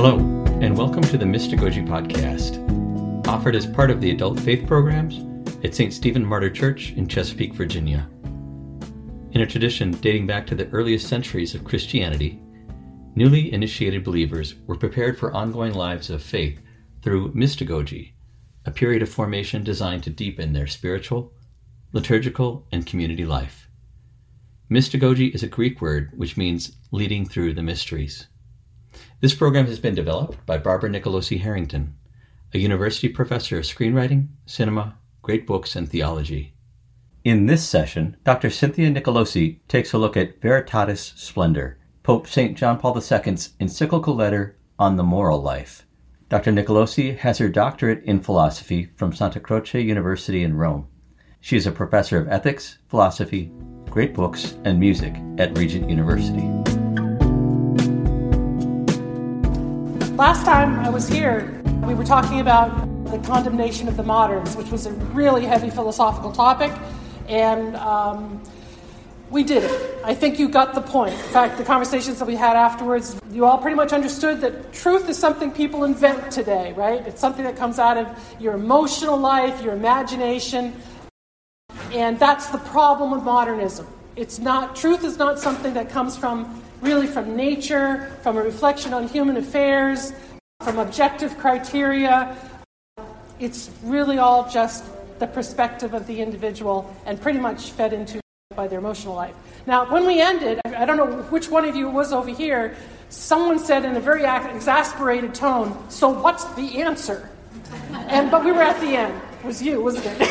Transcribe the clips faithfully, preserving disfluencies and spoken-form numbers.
Hello, and welcome to the Mystagogy Podcast, offered as part of the adult faith programs at Saint Stephen Martyr Church in Chesapeake, Virginia. In a tradition dating back to the earliest centuries of Christianity, newly initiated believers were prepared for ongoing lives of faith through mystagogy, a period of formation designed to deepen their spiritual, liturgical, and community life. Mystagogy is a Greek word which means leading through the mysteries. This program has been developed by Barbara Nicolosi Harrington, a university professor of screenwriting, cinema, great books, and theology. In this session, Doctor Cynthia Nicolosi takes a look at Veritatis Splendor, Pope Saint John Paul the Second's encyclical letter on the moral life. Doctor Nicolosi has her doctorate in philosophy from Santa Croce University in Rome. She is a professor of ethics, philosophy, great books, and music at Regent University. Last time I was here, we were talking about the condemnation of the moderns, which was a really heavy philosophical topic, and um, we did it. I think you got the point. In fact, the conversations that we had afterwards, you all pretty much understood that truth is something people invent today, right? It's something that comes out of your emotional life, your imagination, and that's the problem with modernism. It's not, truth is not something that comes from really from nature, from a reflection on human affairs, from objective criteria. It's really all just the perspective of the individual and pretty much fed into by their emotional life. Now, when we ended, I don't know which one of you was over here, someone said in a very exasperated tone, "So what's the answer?" And but we were at the end. It was you, wasn't it?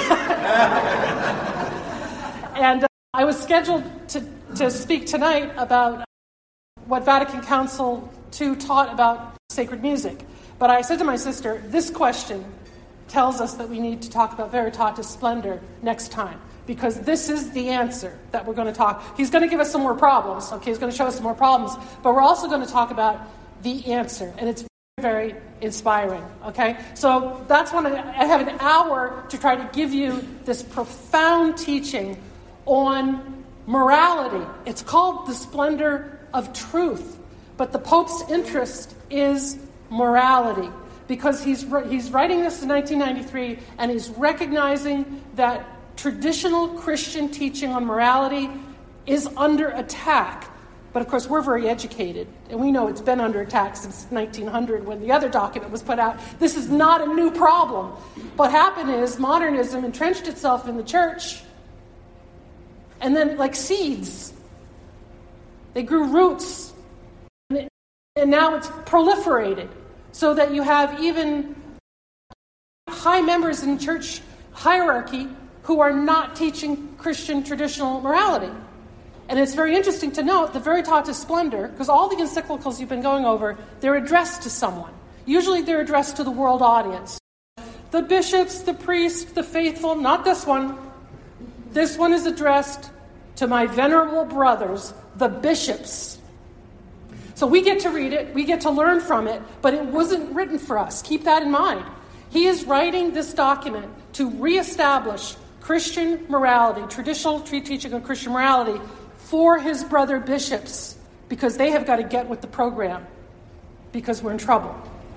And uh, I was scheduled to, to speak tonight about what Vatican Council two taught about sacred music. But I said to my sister, this question tells us that we need to talk about Veritatis Splendor next time, because this is the answer that we're going to talk. He's going to give us some more problems, okay? He's going to show us some more problems, but we're also going to talk about the answer, and it's very, very inspiring, okay? So that's when I, I have an hour to try to give you this profound teaching on morality. It's called the splendor of truth, but the Pope's interest is morality, because he's he's writing this in nineteen ninety-three, and he's recognizing that traditional Christian teaching on morality is under attack. But of course, we're very educated, and we know it's been under attack since nineteen hundred when the other document was put out. This is not a new problem. What happened is modernism entrenched itself in the church, and then like seeds, they grew roots, and, it, and now it's proliferated, so that you have even high members in church hierarchy who are not teaching Christian traditional morality. And it's very interesting to note the Veritatis Splendor, because all the encyclicals you've been going over, they're addressed to someone. Usually they're addressed to the world audience. The bishops, the priests, the faithful, not this one. This one is addressed to my venerable brothers, the bishops. So we get to read it, we get to learn from it, but it wasn't written for us. Keep that in mind. He is writing this document to reestablish Christian morality, traditional teaching of Christian morality, for his brother bishops, because they have got to get with the program, because we're in trouble.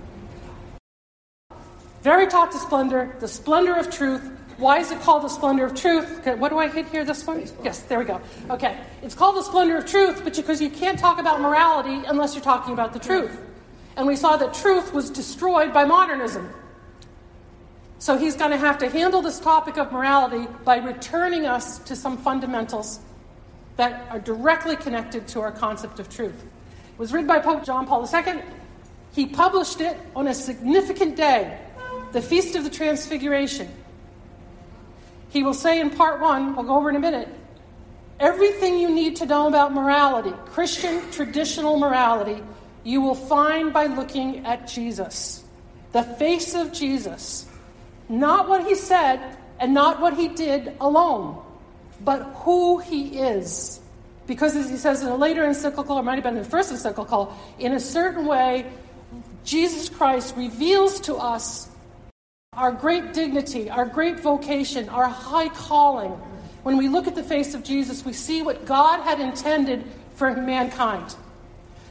Veritatis Splendor, the splendor of truth. Why is it called the splendor of truth? Okay, what do I hit here, this one? Yes, there we go. Okay, it's called the splendor of truth, but because you can't talk about morality unless you're talking about the truth. And we saw that truth was destroyed by modernism. So he's going to have to handle this topic of morality by returning us to some fundamentals that are directly connected to our concept of truth. It was written by Pope John Paul the Second. He published it on a significant day, the Feast of the Transfiguration. He will say in part one, we'll go over in a minute, everything you need to know about morality, Christian traditional morality, you will find by looking at Jesus, the face of Jesus. Not what he said and not what he did alone, but who he is. Because as he says in a later encyclical, or it might have been in the first encyclical, in a certain way, Jesus Christ reveals to us our great dignity, our great vocation, our high calling. When we look at the face of Jesus, we see what God had intended for mankind.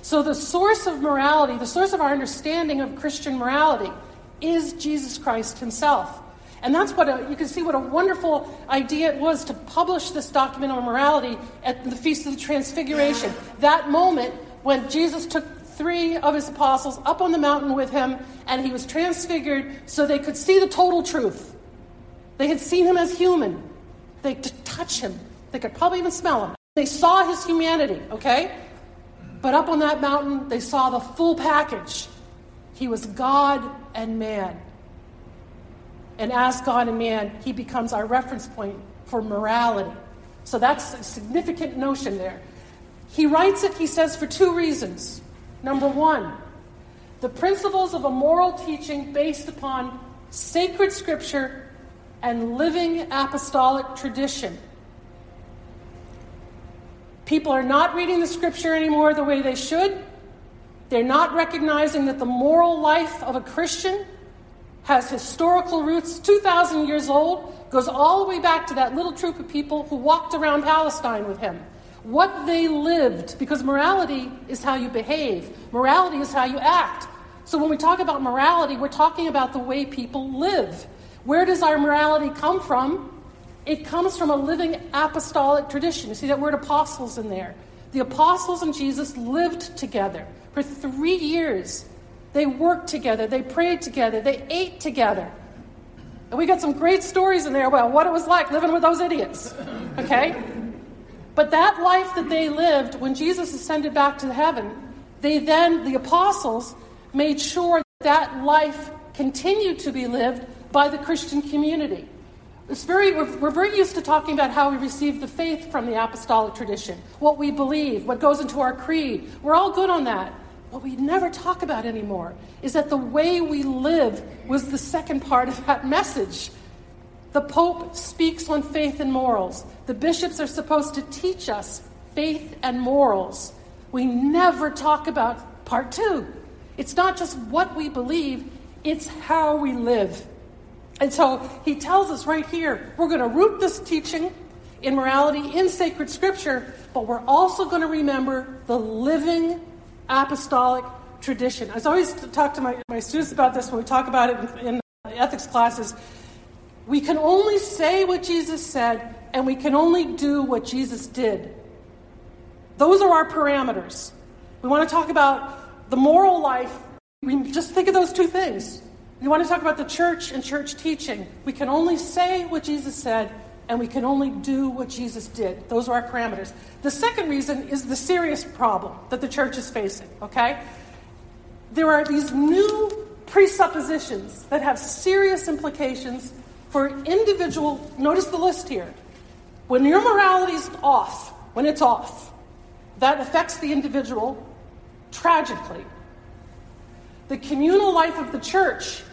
So the source of morality, the source of our understanding of Christian morality is Jesus Christ himself. And that's what a, you can see what a wonderful idea it was to publish this document on morality at the Feast of the Transfiguration. That moment when Jesus took three of his apostles up on the mountain with him and he was transfigured so they could see the total truth. They had seen him as human. They could touch him. They could probably even smell him. They saw his humanity, okay? But up on that mountain, they saw the full package. He was God and man. And as God and man, he becomes our reference point for morality. So that's a significant notion there. He writes it, he says, for two reasons. Number one, the principles of a moral teaching based upon sacred scripture and living apostolic tradition. People are not reading the scripture anymore the way they should. They're not recognizing that the moral life of a Christian has historical roots, two thousand years old, goes all the way back to that little troop of people who walked around Palestine with him. What they lived, because morality is how you behave. Morality is how you act. So when we talk about morality, we're talking about the way people live. Where does our morality come from? It comes from a living apostolic tradition. You see that word apostles in there. The apostles and Jesus lived together for three years. They worked together. They prayed together. They ate together. And we got some great stories in there about what it was like living with those idiots. Okay? But that life that they lived when Jesus ascended back to heaven, they then, the apostles, made sure that life continued to be lived by the Christian community. It's very, we're, we're very used to talking about how we receive the faith from the apostolic tradition, what we believe, what goes into our creed. We're all good on that. What we never talk about anymore is that the way we live was the second part of that message. The Pope speaks on faith and morals. The bishops are supposed to teach us faith and morals. We never talk about part two. It's not just what we believe, it's how we live. And so he tells us right here, we're going to root this teaching in morality in sacred scripture, but we're also going to remember the living apostolic tradition. I always talk to my, my students about this when we talk about it in, in ethics classes. We can only say what Jesus said, and we can only do what Jesus did. Those are our parameters. We want to talk about the moral life. We just think of those two things. We want to talk about the church and church teaching. We can only say what Jesus said, and we can only do what Jesus did. Those are our parameters. The second reason is the serious problem that the church is facing, okay? There are these new presuppositions that have serious implications for individual, notice the list here. When your morality is off, when it's off, that affects the individual tragically. The communal life of the church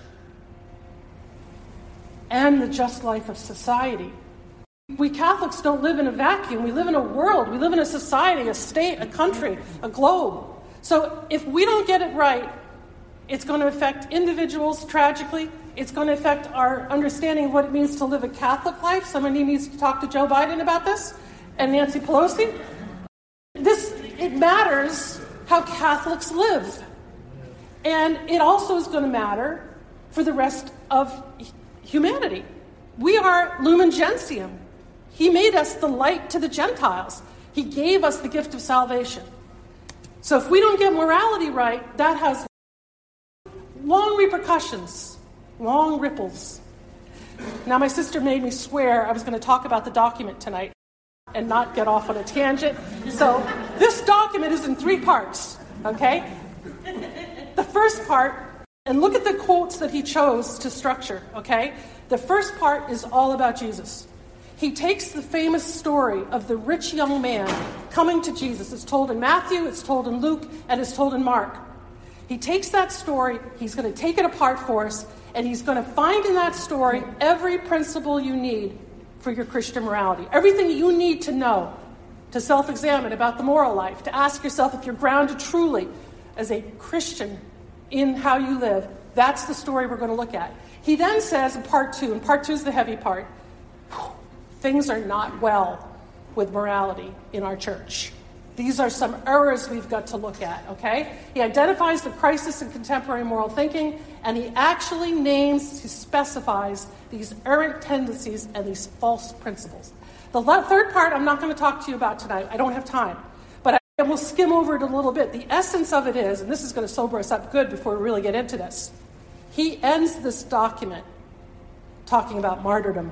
and the just life of society. We Catholics don't live in a vacuum. We live in a world. We live in a society, a state, a country, a globe. So if we don't get it right, it's going to affect individuals tragically. It's going to affect our understanding of what it means to live a Catholic life. Somebody needs to talk to Joe Biden about this and Nancy Pelosi. This, it matters how Catholics live. And it also is going to matter for the rest of humanity. We are Lumen Gentium. He made us the light to the Gentiles. He gave us the gift of salvation. So if we don't get morality right, that has long repercussions, long ripples. Now, my sister made me swear I was going to talk about the document tonight and not get off on a tangent. So this document is in three parts, okay? The first part, and look at the quotes that he chose to structure, okay? The first part is all about Jesus. He takes the famous story of the rich young man coming to Jesus. It's told in Matthew, it's told in Luke, and it's told in Mark. He takes that story, he's going to take it apart for us, and he's going to find in that story every principle you need for your Christian morality. Everything you need to know to self-examine about the moral life, to ask yourself if you're grounded truly as a Christian in how you live. That's the story we're going to look at. He then says in part two, and part two is the heavy part, things are not well with morality in our church. These are some errors we've got to look at, okay? He identifies the crisis in contemporary moral thinking, and he actually names, he specifies these errant tendencies and these false principles. The le- third part I'm not going to talk to you about tonight. I don't have time. But I, I will skim over it a little bit. The essence of it is, and this is going to sober us up good before we really get into this, he ends this document talking about martyrdom.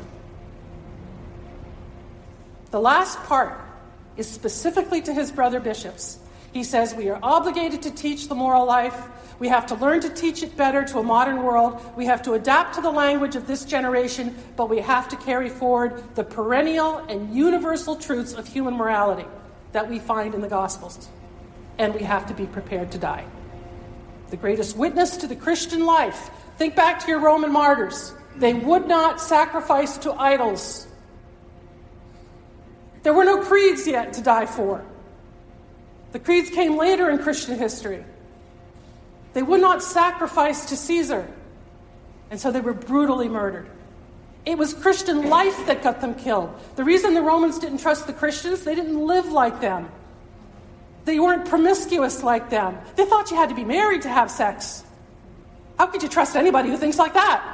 The last part is specifically to his brother bishops. He says we are obligated to teach the moral life. We have to learn to teach it better to a modern world. We have to adapt to the language of this generation, but we have to carry forward the perennial and universal truths of human morality that we find in the Gospels. And we have to be prepared to die. The greatest witness to the Christian life. Think back to your Roman martyrs. They would not sacrifice to idols. There were no creeds yet to die for. The creeds came later in Christian history. They would not sacrifice to Caesar, and so they were brutally murdered. It was Christian life that got them killed. The reason the Romans didn't trust the Christians, they didn't live like them. They weren't promiscuous like them. They thought you had to be married to have sex. How could you trust anybody who thinks like that?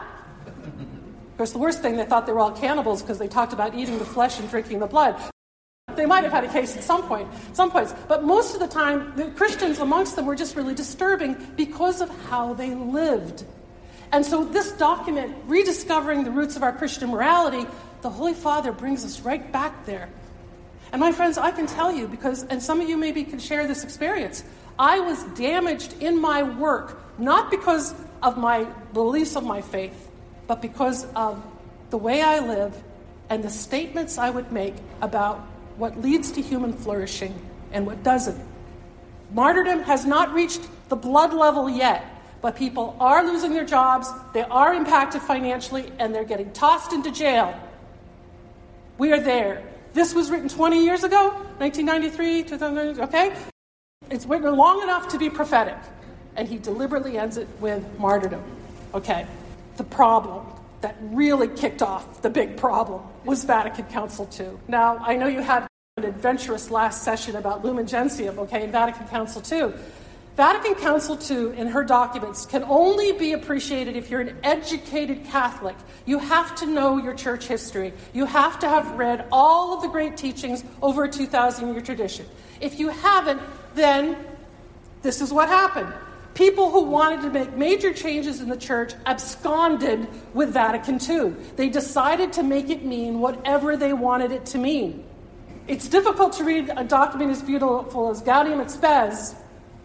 Of course, the worst thing, they thought they were all cannibals because they talked about eating the flesh and drinking the blood. They might have had a case at some point, some points, but most of the time, the Christians amongst them were just really disturbing because of how they lived. And so this document, Rediscovering the Roots of Our Christian Morality, the Holy Father brings us right back there. And my friends, I can tell you, because, and some of you maybe can share this experience, I was damaged in my work, not because of my beliefs of my faith, but because of the way I live and the statements I would make about what leads to human flourishing and what doesn't. Martyrdom has not reached the blood level yet, but people are losing their jobs, they are impacted financially, and they're getting tossed into jail. We are there. This was written twenty years ago, nineteen ninety-three, two thousand, okay? It's written long enough to be prophetic, and he deliberately ends it with martyrdom. Okay, the problem that really kicked off the big problem was Vatican Council two. Now, I know you had an adventurous last session about Lumen Gentium, okay, in Vatican Council two. Vatican Council two, in her documents, can only be appreciated if you're an educated Catholic. You have to know your church history. You have to have read all of the great teachings over a two thousand year tradition. If you haven't, then this is what happened. People who wanted to make major changes in the church absconded with Vatican two. They decided to make it mean whatever they wanted it to mean. It's difficult to read a document as beautiful as Gaudium et Spes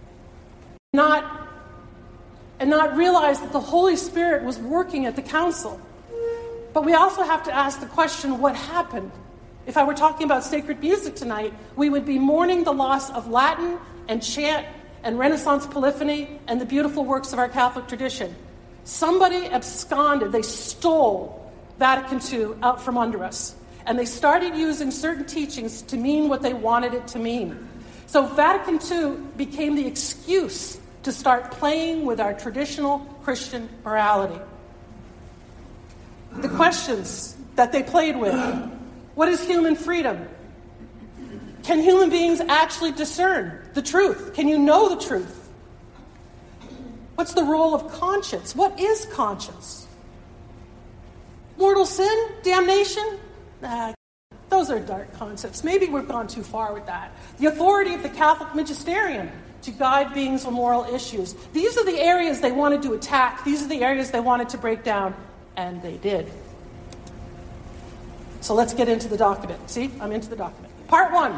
not, and not realize that the Holy Spirit was working at the council. But we also have to ask the question, what happened? If I were talking about sacred music tonight, we would be mourning the loss of Latin and chant and Renaissance polyphony, and the beautiful works of our Catholic tradition. Somebody absconded, they stole Vatican two out from under us, and they started using certain teachings to mean what they wanted it to mean. So Vatican two became the excuse to start playing with our traditional Christian morality. The questions that they played with: what is human freedom? Can human beings actually discern the truth? Can you know the truth? What's the role of conscience? What is conscience? Mortal sin? Damnation? Nah, those are dark concepts. Maybe we've gone too far with that. The authority of the Catholic magisterium to guide beings on moral issues. These are the areas they wanted to attack. These are the areas they wanted to break down. And they did. So let's get into the document. See, I'm into the document. Part one.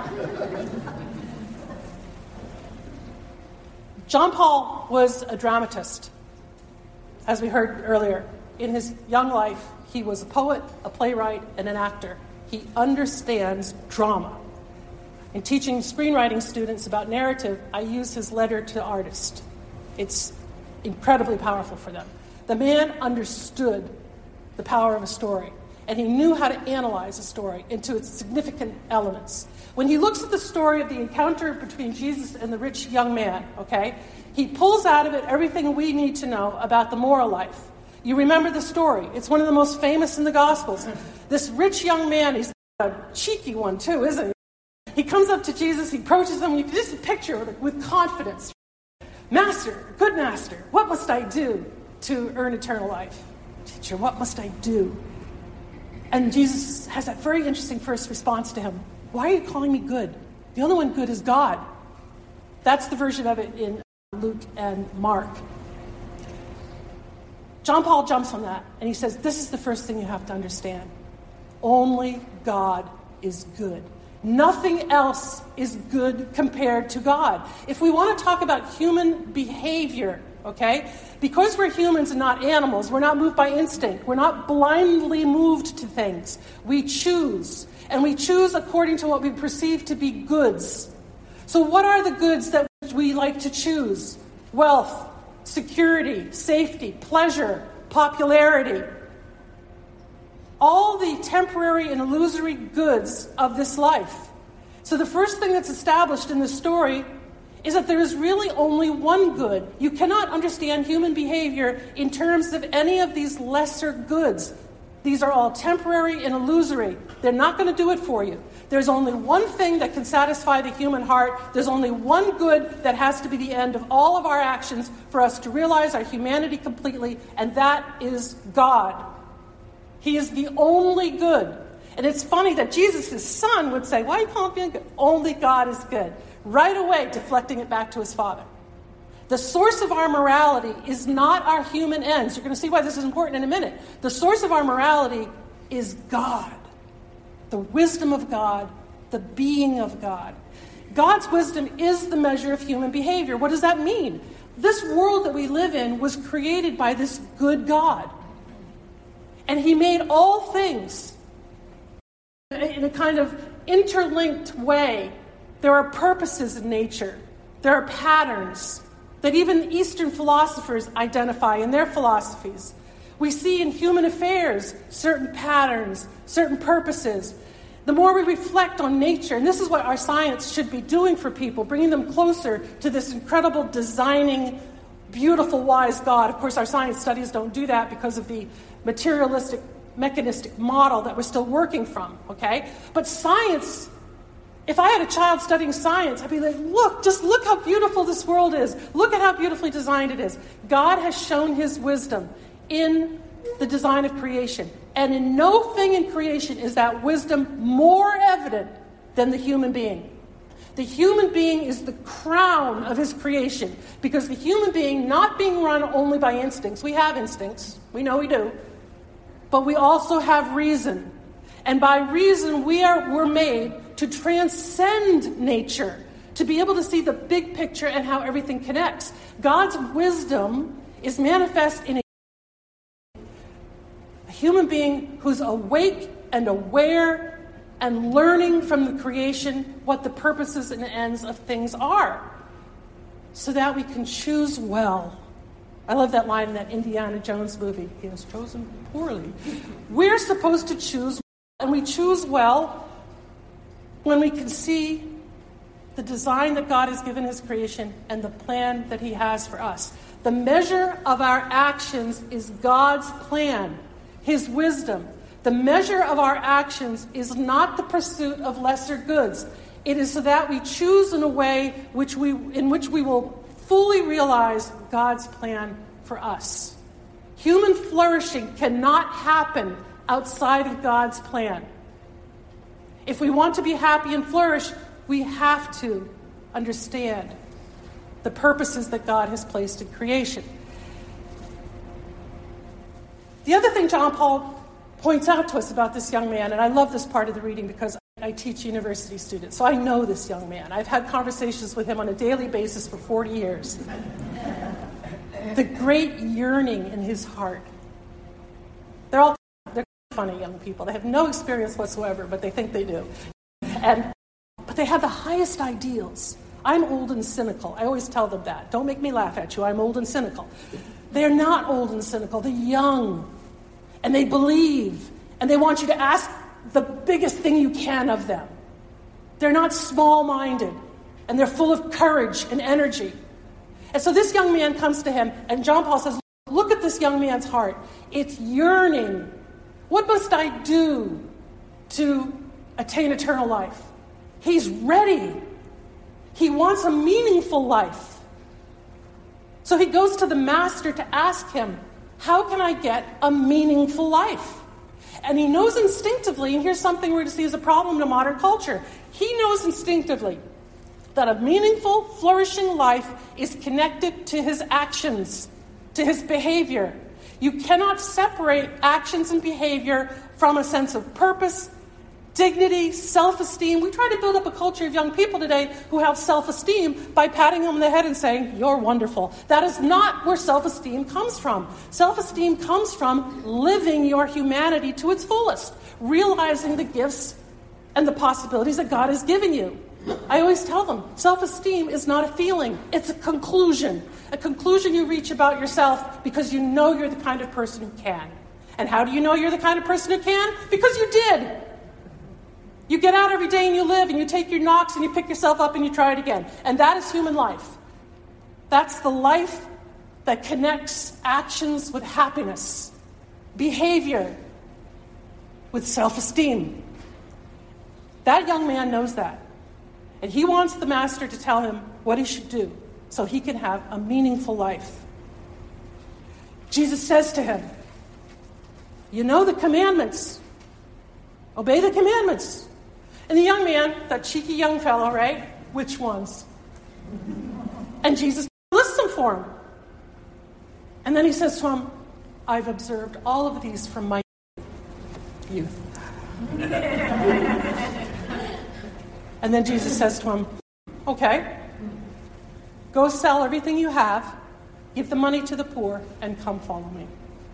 John Paul was a dramatist, as we heard earlier. In his young life, he was a poet, a playwright, and an actor. He understands drama. In teaching screenwriting students about narrative, I use his letter to the artist. It's incredibly powerful for them. The man understood the power of a story, and he knew how to analyze a story into its significant elements. When he looks at the story of the encounter between Jesus and the rich young man, okay, he pulls out of it everything we need to know about the moral life. You remember the story. It's one of the most famous in the Gospels. This rich young man, he's a cheeky one too, isn't he? he comes up to Jesus, he approaches him, and you can just picture with, with confidence. Master, good master, what must I do to earn eternal life? Teacher, what must I do? And Jesus has that very interesting first response to him. Why are you calling me good? The only one good is God. That's the version of it in Luke and Mark. John Paul jumps on that, and he says, this is the first thing you have to understand. Only God is good. Nothing else is good compared to God. If we want to talk about human behavior, okay, because we're humans and not animals, we're not moved by instinct. We're not blindly moved to things. We choose, and we choose according to what we perceive to be goods. So what are the goods that we like to choose? Wealth, security, safety, pleasure, popularity. All the temporary and illusory goods of this life. So the first thing that's established in this story is that there is really only one good. You cannot understand human behavior in terms of any of these lesser goods. These are all temporary and illusory. They're not going to do it for you. There's only one thing that can satisfy the human heart. There's only one good that has to be the end of all of our actions for us to realize our humanity completely, and that is God. He is the only good. And it's funny that Jesus' son would say, why are you calling me good? Only God is good. Right away, deflecting it back to his Father. The source of our morality is not our human ends. You're going to see why this is important in a minute. The source of our morality is God. The wisdom of God, the being of God. God's wisdom is the measure of human behavior. What does that mean? This world that we live in was created by this good God. And he made all things in a kind of interlinked way. There are purposes in nature. There are patterns that even Eastern philosophers identify in their philosophies. We see in human affairs certain patterns, certain purposes. The more we reflect on nature, and this is what our science should be doing for people, bringing them closer to this incredible designing, beautiful, wise God. Of course, our science studies don't do that because of the materialistic, mechanistic model that we're still working from, okay? But science, if I had a child studying science, I'd be like, look, just look how beautiful this world is. Look at how beautifully designed it is. God has shown his wisdom in the design of creation. And in no thing in creation is that wisdom more evident than the human being. The human being is the crown of his creation, because the human being, not being run only by instincts, we have instincts, we know we do, but we also have reason. And by reason, we are we're made to transcend nature, to be able to see the big picture and how everything connects. God's wisdom is manifest in a A human being who's awake and aware and learning from the creation what the purposes and ends of things are, so that we can choose well. I love that line in that Indiana Jones movie. He has chosen poorly. We're supposed to choose, and we choose well when we can see the design that God has given his creation and the plan that he has for us. The measure of our actions is God's plan, his wisdom. The measure of our actions is not the pursuit of lesser goods. It is so that we choose in a way which we, in which we will fully realize God's plan for us. Human flourishing cannot happen outside of God's plan. If we want to be happy and flourish, we have to understand the purposes that God has placed in creation. The other thing John Paul points out to us about this young man, and I love this part of the reading because I teach university students, so I know this young man. I've had conversations with him on a daily basis for forty years. The great yearning in his heart. They're all they're funny young people. They have no experience whatsoever, but they think they do. And but they have the highest ideals. I'm old and cynical. I always tell them that. Don't make me laugh at you. I'm old and cynical. They're not old and cynical. They're young. And they believe. And they want you to ask the biggest thing you can of them. They're not small-minded. And they're full of courage and energy. And so this young man comes to him, and John Paul says, look at this young man's heart. It's yearning. What must I do to attain eternal life? He's ready. He wants a meaningful life. So he goes to the master to ask him, how can I get a meaningful life? And he knows instinctively, and here's something we're going to see as a problem in modern culture. He knows instinctively that a meaningful, flourishing life is connected to his actions, to his behavior. You cannot separate actions and behavior from a sense of purpose, dignity, self-esteem. We try to build up a culture of young people today who have self-esteem by patting them on the head and saying, you're wonderful. That is not where self-esteem comes from. Self-esteem comes from living your humanity to its fullest, realizing the gifts and the possibilities that God has given you. I always tell them, self-esteem is not a feeling, it's a conclusion. A conclusion you reach about yourself because you know you're the kind of person who can. And how do you know you're the kind of person who can? Because you did. You get out every day and you live and you take your knocks and you pick yourself up and you try it again. And that is human life. That's the life that connects actions with happiness, behavior with self-esteem. That young man knows that. And he wants the master to tell him what he should do so he can have a meaningful life. Jesus says to him, you know the commandments. Obey the commandments. And the young man, that cheeky young fellow, right? Which ones? And Jesus lists them for him. And then he says to him, I've observed all of these from my youth. And then Jesus says to him, okay, go sell everything you have, give the money to the poor, and come follow me.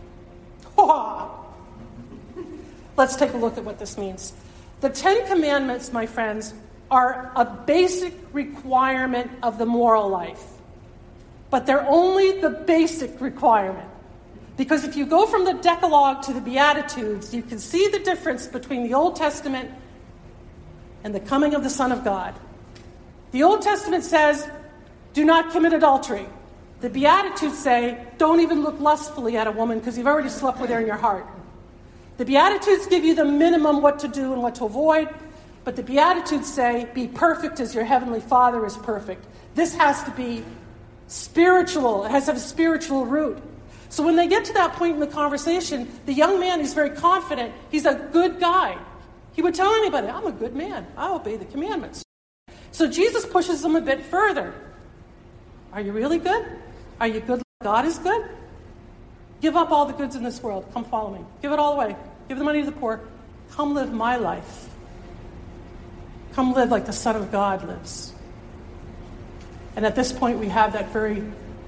Let's take a look at what this means. The Ten Commandments, my friends, are a basic requirement of the moral life. But they're only the basic requirement. Because if you go from the Decalogue to the Beatitudes, you can see the difference between the Old Testament and the coming of the Son of God. The Old Testament says, do not commit adultery. The Beatitudes say, don't even look lustfully at a woman because you've already slept with her in your heart. The Beatitudes give you the minimum what to do and what to avoid, but the Beatitudes say, be perfect as your heavenly Father is perfect. This has to be spiritual. It has to have a spiritual root. So when they get to that point in the conversation, the young man is very confident. He's a good guy. He would tell anybody, I'm a good man. I obey the commandments. So Jesus pushes them a bit further. Are you really good? Are you good like God is good? Give up all the goods in this world. Come follow me. Give it all away. Give the money to the poor. Come live my life. Come live like the Son of God lives. And at this point, we have that very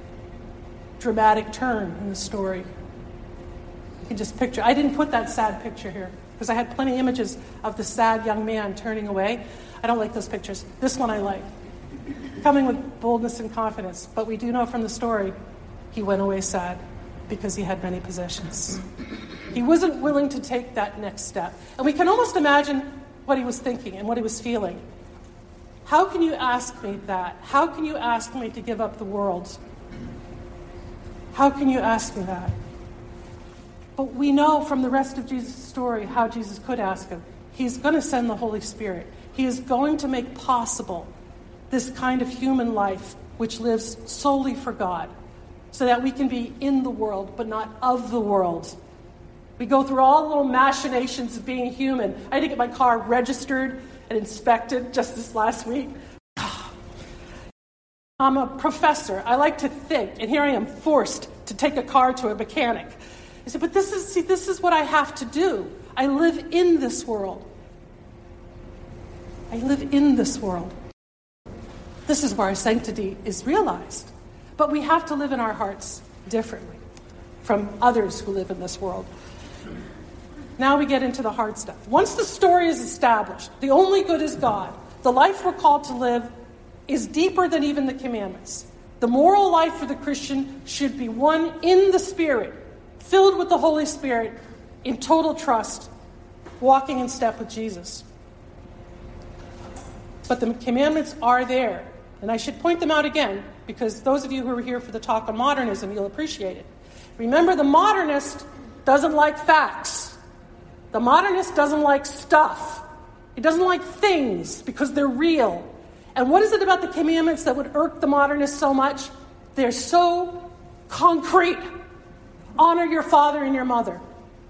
dramatic turn in the story. You can just picture. I didn't put that sad picture here because I had plenty of images of the sad young man turning away. I don't like those pictures. This one I like. Coming with boldness and confidence. But we do know from the story, he went away sad because he had many possessions. He wasn't willing to take that next step. And we can almost imagine what he was thinking and what he was feeling. How can you ask me that? How can you ask me to give up the world? How can you ask me that? But we know from the rest of Jesus' story how Jesus could ask him. He's going to send the Holy Spirit. He is going to make possible this kind of human life which lives solely for God, so that we can be in the world, but not of the world. We go through all the little machinations of being human. I had to get my car registered and inspected just this last week. I'm a professor. I like to think, and here I am forced to take a car to a mechanic. I said, but this is, see, this is what I have to do. I live in this world. I live in this world. This is where our sanctity is realized. But we have to live in our hearts differently from others who live in this world. Now we get into the hard stuff. Once the story is established, the only good is God. The life we're called to live is deeper than even the commandments. The moral life for the Christian should be one in the Spirit, filled with the Holy Spirit, in total trust, walking in step with Jesus. But the commandments are there. And I should point them out again, because those of you who are here for the talk on modernism, you'll appreciate it. Remember, the modernist doesn't like facts. The modernist doesn't like stuff. He doesn't like things because they're real. And what is it about the commandments that would irk the modernist so much? They're so concrete. Honor your father and your mother.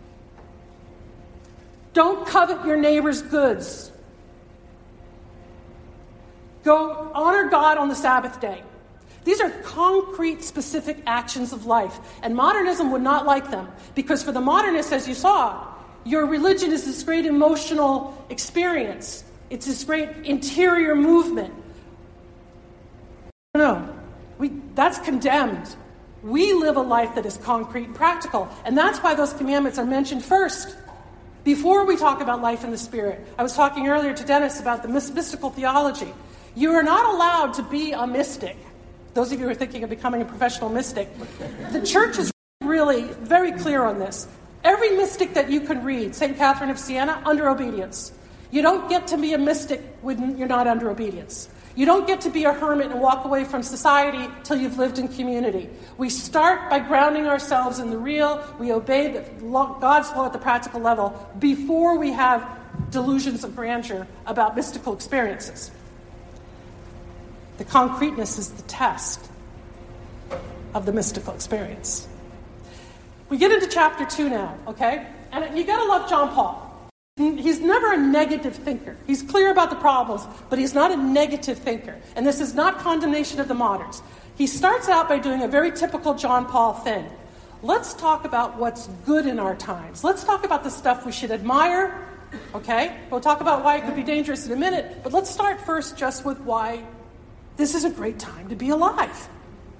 Don't covet your neighbor's goods. Go honor God on the Sabbath day. These are concrete, specific actions of life. And modernism would not like them. Because for the modernist, as you saw, your religion is this great emotional experience. It's this great interior movement. No, we, that's condemned. We live a life that is concrete and practical. And that's why those commandments are mentioned first, before we talk about life in the Spirit. I was talking earlier to Dennis about the mystical theology. You are not allowed to be a mystic. Those of you who are thinking of becoming a professional mystic, the church is really very clear on this. Every mystic that you can read, Saint Catherine of Siena, under obedience. You don't get to be a mystic when you're not under obedience. You don't get to be a hermit and walk away from society till you've lived in community. We start by grounding ourselves in the real. We obey the, God's law at the practical level before we have delusions of grandeur about mystical experiences. The concreteness is the test of the mystical experience. We get into chapter two now, okay? And you got to love John Paul. He's never a negative thinker. He's clear about the problems, but he's not a negative thinker. And this is not condemnation of the moderns. He starts out by doing a very typical John Paul thing. Let's talk about what's good in our times. Let's talk about the stuff we should admire, okay? We'll talk about why it could be dangerous in a minute, but let's start first just with why this is a great time to be alive.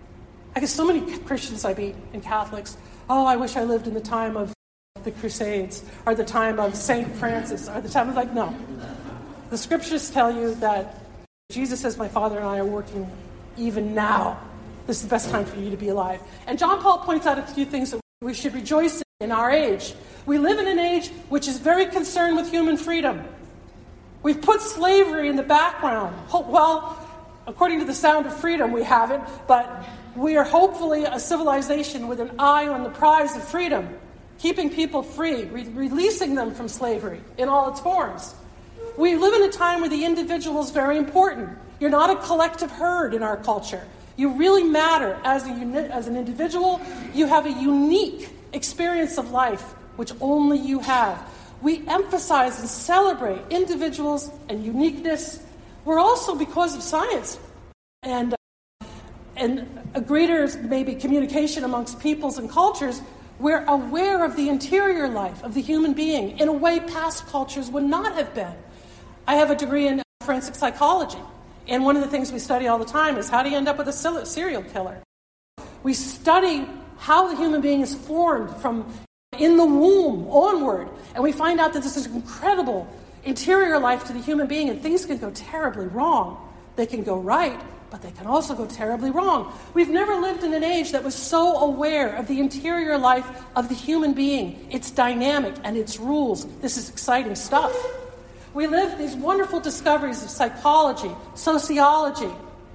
I guess so many Christians I meet and Catholics, oh, I wish I lived in the time of the Crusades, or the time of Saint Francis, or the time of, like, no. The scriptures tell you that Jesus says, my Father and I are working even now. This is the best time for you to be alive. And John Paul points out a few things that we should rejoice in our age. We live in an age which is very concerned with human freedom. We've put slavery in the background. Well, according to the Sound of Freedom, we haven't, but we are hopefully a civilization with an eye on the prize of freedom, keeping people free, re- releasing them from slavery in all its forms. We live in a time where the individual is very important. You're not a collective herd in our culture. You really matter as a uni- as an individual. You have a unique experience of life, which only you have. We emphasize and celebrate individuals and uniqueness. We're also, because of science and, uh, and a greater maybe communication amongst peoples and cultures, we're aware of the interior life of the human being in a way past cultures would not have been. I have a degree in forensic psychology, and one of the things we study all the time is how do you end up with a serial killer? We study how the human being is formed from in the womb onward, and we find out that this is incredible interior life to the human being, and things can go terribly wrong. They can go right, but they can also go terribly wrong. We've never lived in an age that was so aware of the interior life of the human being, its dynamic and its rules. This is exciting stuff. We live these wonderful discoveries of psychology, sociology.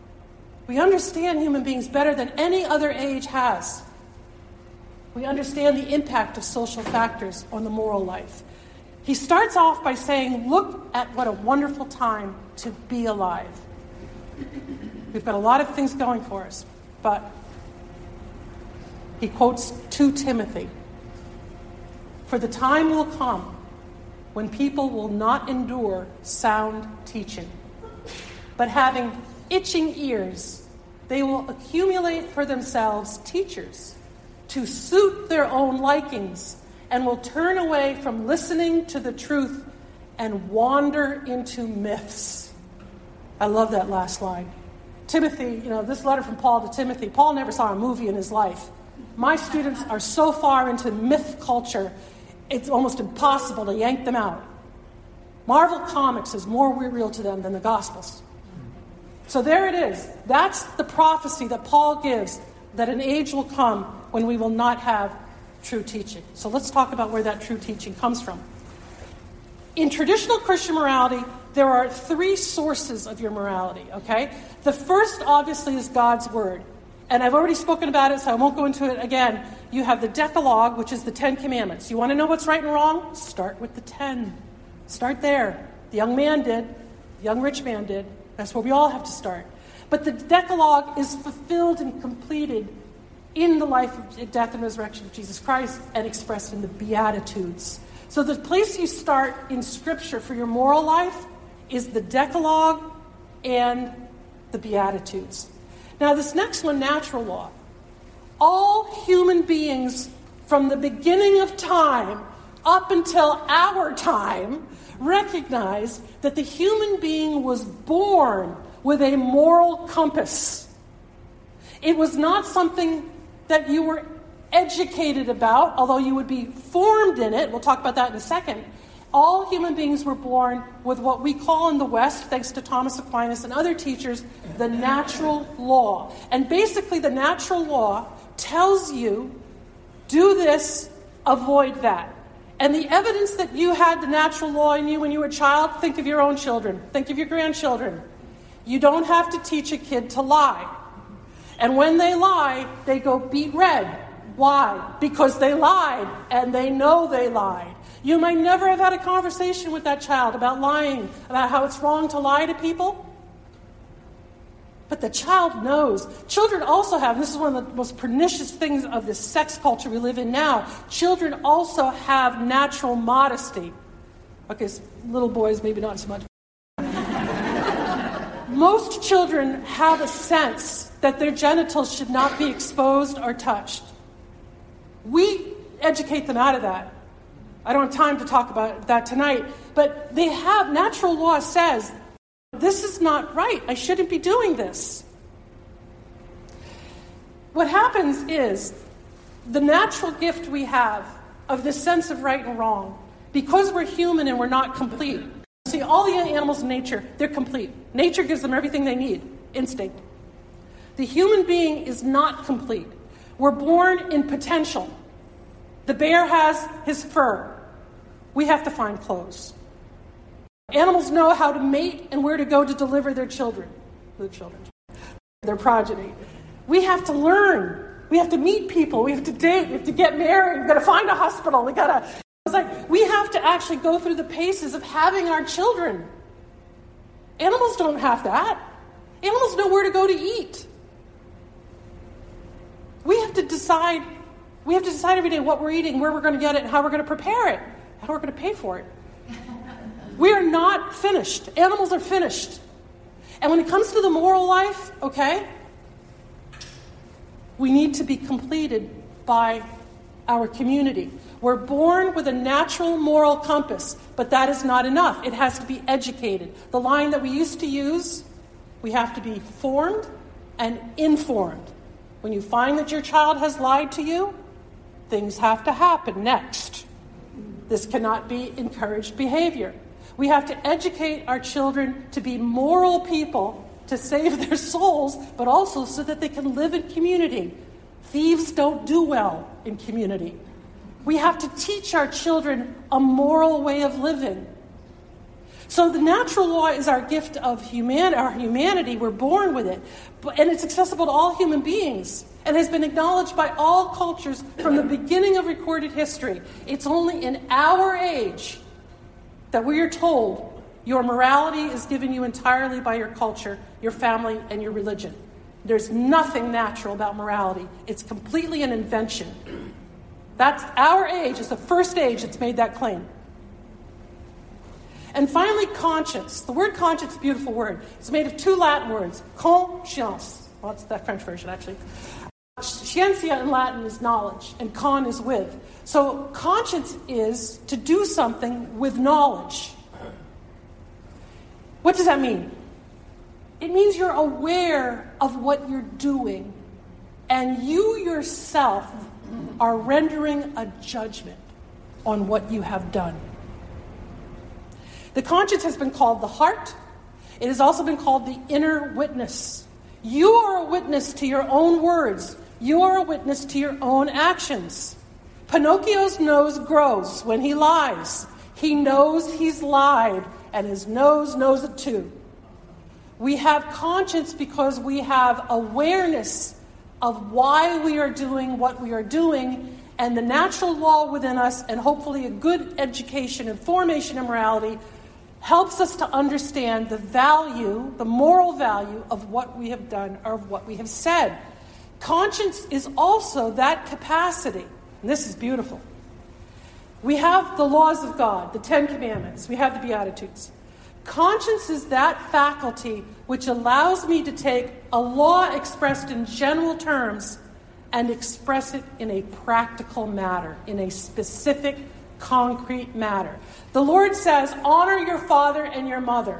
We understand human beings better than any other age has. We understand the impact of social factors on the moral life. He starts off by saying, look at what a wonderful time to be alive. We've got a lot of things going for us, but he quotes Second Timothy. For the time will come when people will not endure sound teaching, but having itching ears, they will accumulate for themselves teachers to suit their own likings, and will turn away from listening to the truth and wander into myths. I love that last line. Timothy, you know, this letter from Paul to Timothy, Paul never saw a movie in his life. My students are so far into myth culture, it's almost impossible to yank them out. Marvel Comics is more real to them than the Gospels. So there it is. That's the prophecy that Paul gives, that an age will come when we will not have true teaching. So let's talk about where that true teaching comes from. In traditional Christian morality, there are three sources of your morality, okay? The first, obviously, is God's Word. And I've already spoken about it, so I won't go into it again. You have the Decalogue, which is the Ten Commandments. You want to know what's right and wrong? Start with the ten. Start there. The young man did. The young rich man did. That's where we all have to start. But the Decalogue is fulfilled and completed in the life, of death, and resurrection of Jesus Christ and expressed in the Beatitudes. So the place you start in Scripture for your moral life is the Decalogue and the Beatitudes. Now this next one, natural law. All human beings from the beginning of time up until our time recognize that the human being was born with a moral compass. It was not something that you were educated about, although you would be formed in it. We'll talk about that in a second. All human beings were born with what we call in the West, thanks to Thomas Aquinas and other teachers, the natural law. And basically the natural law tells you, do this, avoid that. And the evidence that you had the natural law in you when you were a child, think of your own children. Think of your grandchildren. You don't have to teach a kid to lie. And when they lie, they go beet red. Why? Because they lied, and they know they lied. You might never have had a conversation with that child about lying, about how it's wrong to lie to people. But the child knows. Children also have, this is one of the most pernicious things of this sex culture we live in now, children also have natural modesty. Okay, so little boys maybe not so much. Most children have a sense that their genitals should not be exposed or touched. We educate them out of that. I don't have time to talk about that tonight, but they have, natural law says, this is not right. I shouldn't be doing this. What happens is the natural gift we have of this sense of right and wrong, because we're human and we're not complete. See, all the animals in nature, they're complete. Nature gives them everything they need, instinct. The human being is not complete. We're born in potential. The bear has his fur. We have to find clothes. Animals know how to mate and where to go to deliver their children, their children, their progeny. We have to learn. We have to meet people. We have to date. We have to get married. We've got to find a hospital. We got to. It's like we have to actually go through the paces of having our children. Animals don't have that. Animals know where to go to eat. We have to decide. We have to decide every day what we're eating, where we're going to get it, and how we're going to prepare it, how we're going to pay for it. We are not finished. Animals are finished. And when it comes to the moral life, okay, we need to be completed by our community. We're born with a natural moral compass, but that is not enough. It has to be educated. The line that we used to use, we have to be formed and informed. When you find that your child has lied to you, things have to happen next. This cannot be encouraged behavior. We have to educate our children to be moral people, to save their souls, but also so that they can live in community. Thieves don't do well in community. We have to teach our children a moral way of living. So the natural law is our gift of human, our humanity. We're born with it. And it's accessible to all human beings and has been acknowledged by all cultures from the beginning of recorded history. It's only in our age that we are told your morality is given you entirely by your culture, your family, and your religion. There's nothing natural about morality. It's completely an invention. That's our age. It's the first age that's made that claim. And finally, conscience. The word conscience is a beautiful word. It's made of two Latin words, conscience. Well, that's the French version, actually. Scientia in Latin is knowledge, and con is with. So conscience is to do something with knowledge. What does that mean? It means you're aware of what you're doing, and you yourself are rendering a judgment on what you have done. The conscience has been called the heart. It has also been called the inner witness. You are a witness to your own words. You are a witness to your own actions. Pinocchio's nose grows when he lies. He knows he's lied, and his nose knows it too. We have conscience because we have awareness of why we are doing what we are doing, and the natural law within us, and hopefully a good education and formation in morality, helps us to understand the value, the moral value of what we have done or of what we have said. Conscience is also that capacity. And this is beautiful. We have the laws of God, the Ten Commandments. We have the Beatitudes. Conscience is that faculty which allows me to take a law expressed in general terms and express it in a practical matter, in a specific, concrete matter. The Lord says, honor your father and your mother.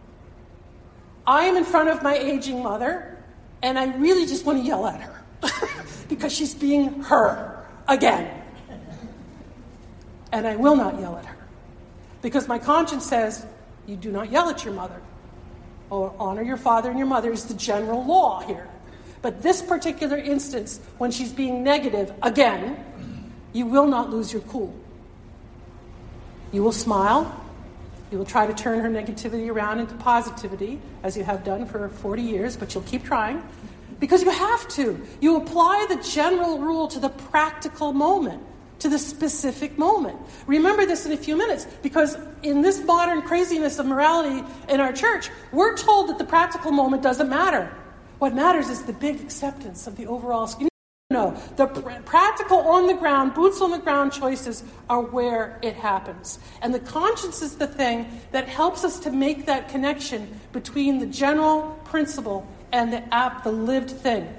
I am in front of my aging mother, and I really just want to yell at her because she's being her again. And I will not yell at her because my conscience says, you do not yell at your mother. Or honor your father and your mother is the general law here. But this particular instance, when she's being negative, again, you will not lose your cool. You will smile. You will try to turn her negativity around into positivity, as you have done for forty years, but you'll keep trying. Because you have to. You apply the general rule to the practical moment, to the specific moment. Remember this in a few minutes, because in this modern craziness of morality in our church, we're told that the practical moment doesn't matter. What matters is the big acceptance of the overall scheme. No, the pr- practical on the ground, boots on the ground choices are where it happens. And the conscience is the thing that helps us to make that connection between the general principle and the app, the lived thing.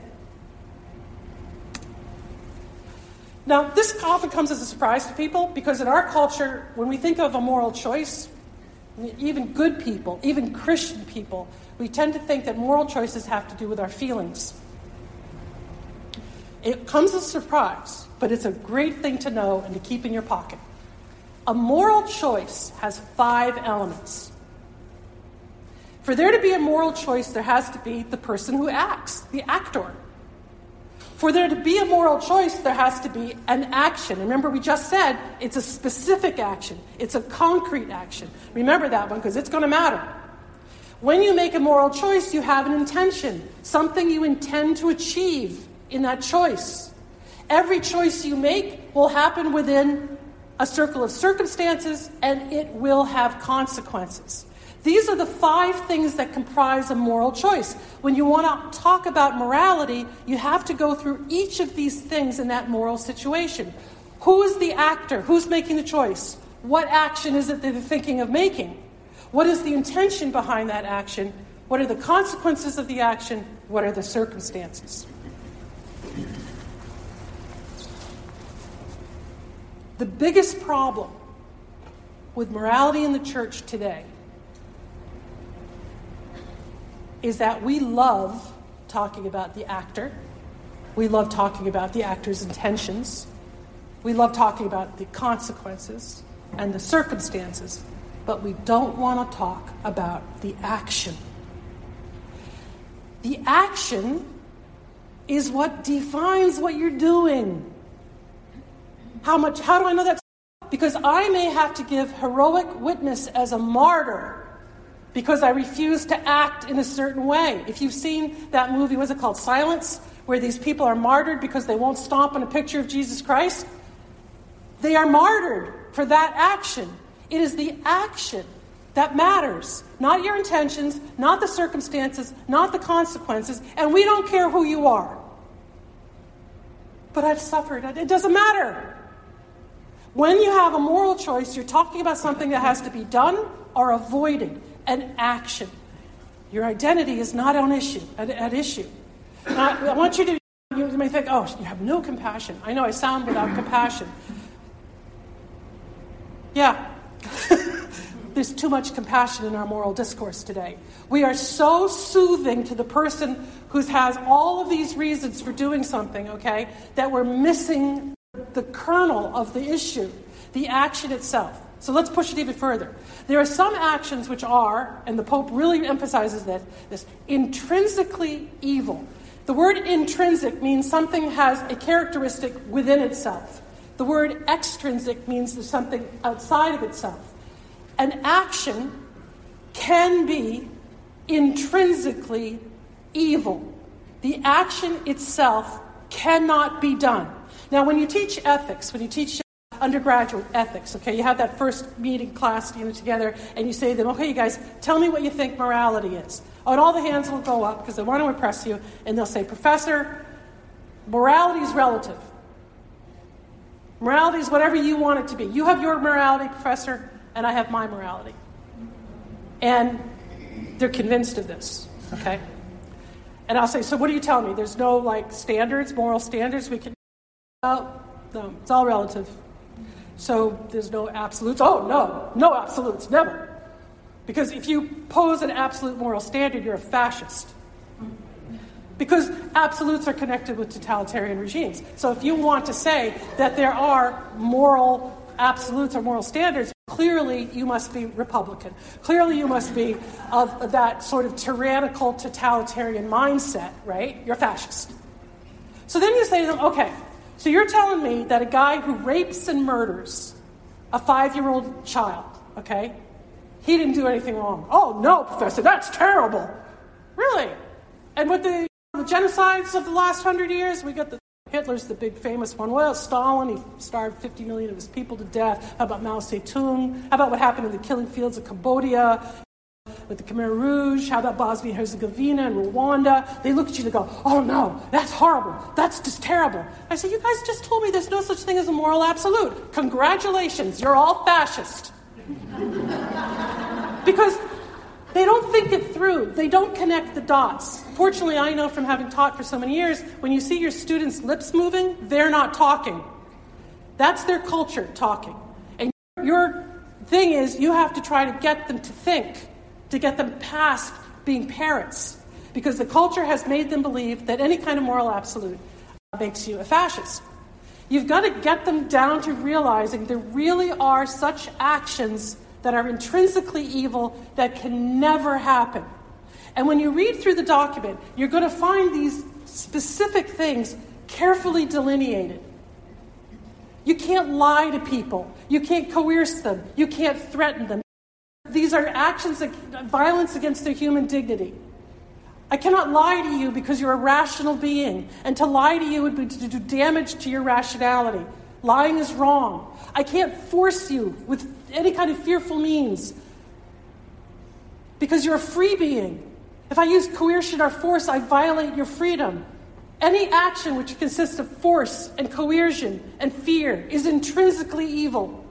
Now, this often comes as a surprise to people because in our culture, when we think of a moral choice, even good people, even Christian people, we tend to think that moral choices have to do with our feelings. It comes as a surprise, but it's a great thing to know and to keep in your pocket. A moral choice has five elements. For there to be a moral choice, there has to be the person who acts, the actor. For there to be a moral choice, there has to be an action. Remember, we just said it's a specific action. It's a concrete action. Remember that one, because it's going to matter. When you make a moral choice, you have an intention, something you intend to achieve in that choice. Every choice you make will happen within a circle of circumstances, and it will have consequences. These are the five things that comprise a moral choice. When you want to talk about morality, you have to go through each of these things in that moral situation. Who is the actor? Who's making the choice? What action is it that they're thinking of making? What is the intention behind that action? What are the consequences of the action? What are the circumstances? The biggest problem with morality in the church today is that we love talking about the actor. We love talking about the actor's intentions. We love talking about the consequences and the circumstances, but we don't want to talk about the action. The action is what defines what you're doing. How much? How do I know that? Because I may have to give heroic witness as a martyr because I refuse to act in a certain way. If you've seen that movie, what's it called, Silence, where these people are martyred because they won't stomp on a picture of Jesus Christ, they are martyred for that action. It is the action that matters, not your intentions, not the circumstances, not the consequences, and we don't care who you are. But I've suffered. It doesn't matter. When you have a moral choice, you're talking about something that has to be done or avoided, an action. Your identity is not on issue, at, at issue. Now, I want you to, you may think, oh, you have no compassion. I know I sound without compassion. Yeah. There's too much compassion in our moral discourse today. We are so soothing to the person who has all of these reasons for doing something, okay, that we're missing the kernel of the issue, the action itself. So let's push it even further. There are some actions which are, and the Pope really emphasizes that, this, intrinsically evil. The word intrinsic means something has a characteristic within itself. The word extrinsic means there's something outside of itself. An action can be intrinsically evil. The action itself cannot be done. Now, when you teach ethics, when you teach undergraduate ethics, okay? You have that first meeting class, you know, together, and you say to them, okay, you guys, tell me what you think morality is. Oh, and all the hands will go up because they want to impress you, and they'll say, Professor, morality is relative. Morality is whatever you want it to be. You have your morality, Professor, and I have my morality. And they're convinced of this, okay? And I'll say, so what do you tell me? There's no, like, standards, moral standards we can... Well, no, it's all relative. So there's no absolutes. Oh, no, no absolutes, never. Because if you pose an absolute moral standard, you're a fascist. Because absolutes are connected with totalitarian regimes. So if you want to say that there are moral absolutes or moral standards, clearly you must be Republican. Clearly you must be of that sort of tyrannical totalitarian mindset, right? You're fascist. So then you say to them, okay, so you're telling me that a guy who rapes and murders a five-year-old child, okay, he didn't do anything wrong. Oh, no, Professor, that's terrible. Really? And with the, the genocides of the last hundred years, we got the Hitler's the big famous one. Well, Stalin, he starved fifty million of his people to death. How about Mao Zedong? How about what happened in the killing fields of Cambodia with the Khmer Rouge? How about Bosnia and Herzegovina and Rwanda? They look at you and go, oh no, that's horrible. That's just terrible. I say, you guys just told me there's no such thing as a moral absolute. Congratulations, you're all fascist. Because they don't think it through. They don't connect the dots. Fortunately, I know from having taught for so many years, when you see your students' lips moving, they're not talking. That's their culture talking. And your thing is you have to try to get them to think, to get them past being parrots. Because the culture has made them believe that any kind of moral absolute makes you a fascist. You've got to get them down to realizing there really are such actions that are intrinsically evil that can never happen. And when you read through the document, you're going to find these specific things carefully delineated. You can't lie to people. You can't coerce them. You can't threaten them. These are actions of violence against their human dignity. I cannot lie to you because you're a rational being, and to lie to you would be to do damage to your rationality. Lying is wrong. I can't force you with any kind of fearful means because you're a free being. If I use coercion or force, I violate your freedom. Any action which consists of force and coercion and fear is intrinsically evil.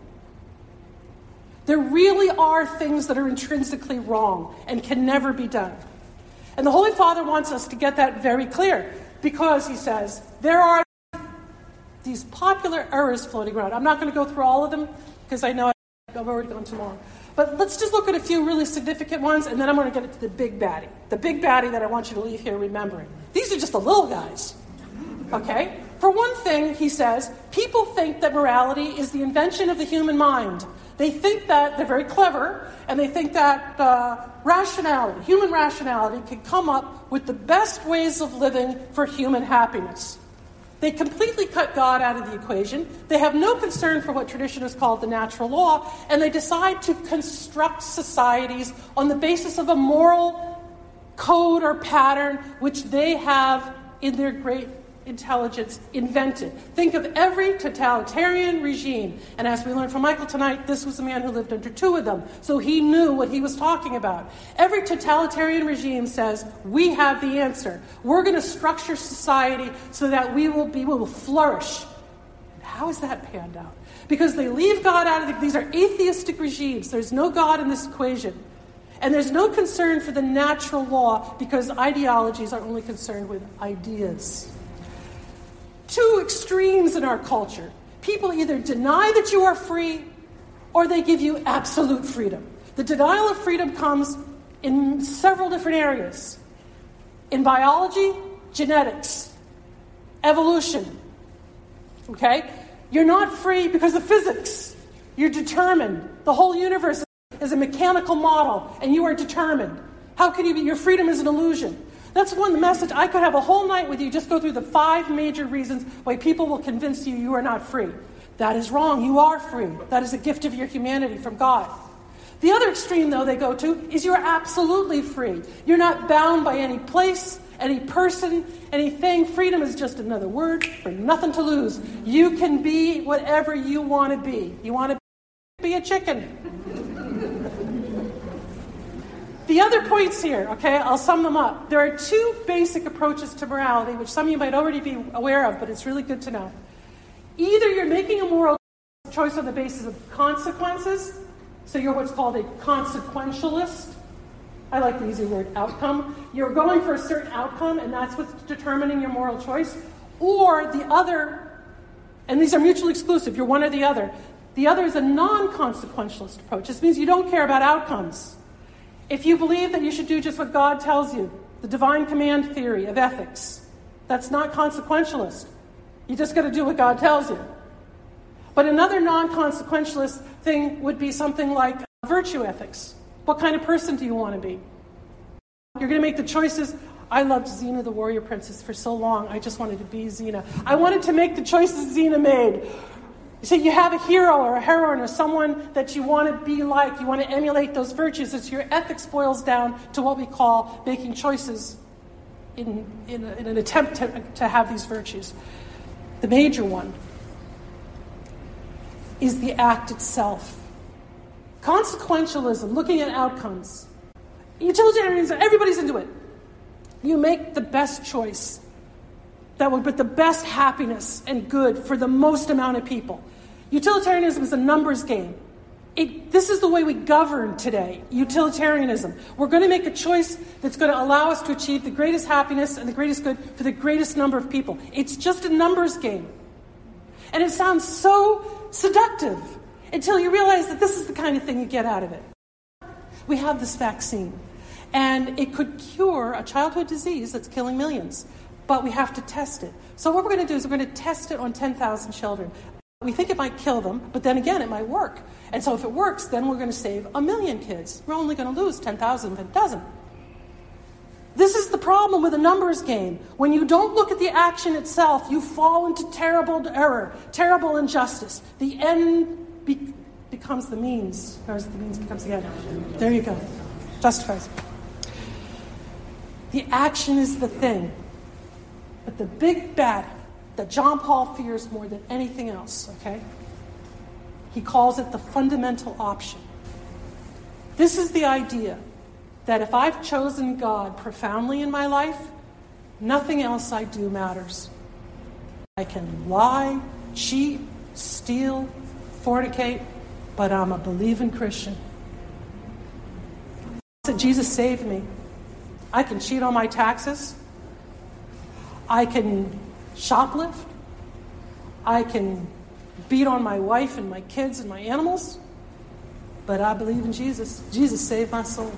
There really are things that are intrinsically wrong and can never be done. And the Holy Father wants us to get that very clear because, he says, there are these popular errors floating around. I'm not going to go through all of them because I know I've already gone too long. But let's just look at a few really significant ones, and then I'm going to get into the big baddie. The big baddie that I want you to leave here remembering. These are just the little guys. Okay? For one thing, he says, people think that morality is the invention of the human mind. They think that they're very clever, and they think that uh, rationality, human rationality, can come up with the best ways of living for human happiness. They completely cut God out of the equation. They have no concern for what tradition is called the natural law, and they decide to construct societies on the basis of a moral code or pattern which they have, in their great intelligence, invented. Think of every totalitarian regime. And as we learned from Michael tonight, this was a man who lived under two of them, so he knew what he was talking about. Every totalitarian regime says, we have the answer. We're going to structure society so that we will be, we will flourish. How is that panned out? Because they leave God out of it. These are atheistic regimes. There's no God in this equation. And there's no concern for the natural law because ideologies are only concerned with ideas. Two extremes in our culture. People either deny that you are free or they give you absolute freedom. The denial of freedom comes in several different areas. In biology, genetics, evolution. Okay? You're not free because of physics. You're determined. The whole universe is a mechanical model and you are determined. How can you be? Your freedom is an illusion. That's one message. I could have a whole night with you, just go through the five major reasons why people will convince you you are not free. That is wrong. You are free. That is a gift of your humanity from God. The other extreme, though, they go to is you're absolutely free. You're not bound by any place any person, anything. Freedom is just another word for nothing to lose. You can be whatever you want to be. You want to be a chicken. The other points here, okay, I'll sum them up. There are two basic approaches to morality, which some of you might already be aware of, but it's really good to know. Either you're making a moral choice on the basis of consequences, so you're what's called a consequentialist. I like the easy word, outcome. You're going for a certain outcome, and that's what's determining your moral choice. Or the other, and these are mutually exclusive, you're one or the other. The other is a non-consequentialist approach. This means you don't care about outcomes. If you believe that you should do just what God tells you, the divine command theory of ethics, that's not consequentialist. You just got to do what God tells you. But another non-consequentialist thing would be something like virtue ethics. What kind of person do you want to be? You're going to make the choices. I loved Xena, the warrior princess, for so long. I just wanted to be Xena. I wanted to make the choices Xena made. So you have a hero or a heroine or someone that you want to be like. You want to emulate those virtues. It's your ethics boils down to what we call making choices in, in, a, in an attempt to, to have these virtues. The major one is the act itself. Consequentialism, looking at outcomes. Utilitarianism, everybody's into it. You make the best choice that will bring the best happiness and good for the most amount of people. Utilitarianism is a numbers game. It, this is the way we govern today, utilitarianism. We're going to make a choice that's going to allow us to achieve the greatest happiness and the greatest good for the greatest number of people. It's just a numbers game. And it sounds so seductive until you realize that this is the kind of thing you get out of it. We have this vaccine, and it could cure a childhood disease that's killing millions, but we have to test it. So what we're going to do is we're going to test it on ten thousand children. We think it might kill them, but then again, it might work. And so if it works, then we're going to save a million kids. We're only going to lose ten thousand if it doesn't. This is the problem with a numbers game. When you don't look at the action itself, you fall into terrible error, terrible injustice. The end be- becomes the means, or the means becomes the end. There you go. Justifies. The action is the thing. But the big bad that John Paul fears more than anything else, okay? He calls it the fundamental option. This is the idea that if I've chosen God profoundly in my life, nothing else I do matters. I can lie, cheat, steal, fornicate, but I'm a believing Christian. That Jesus saved me. I can cheat on my taxes. I can shoplift. I can beat on my wife and my kids and my animals. But I believe in Jesus. Jesus saved my soul.